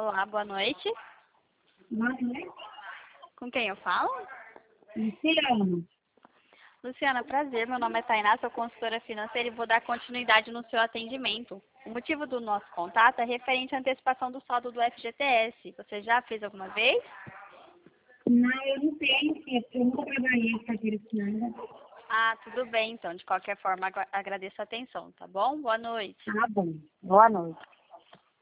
Olá, boa noite. Boa noite. Com quem eu falo? Luciano. Luciana, prazer. Meu nome é Tainá, sou consultora financeira e vou dar continuidade no seu atendimento. O motivo do nosso contato é referente à antecipação do saldo do FGTS. Você já fez alguma vez? Não, eu não tenho, porque eu nunca trabalhei com fazer isso nada. Ah, tudo bem, então. De qualquer forma, agradeço a atenção, tá bom? Boa noite. Tá bom. Boa noite.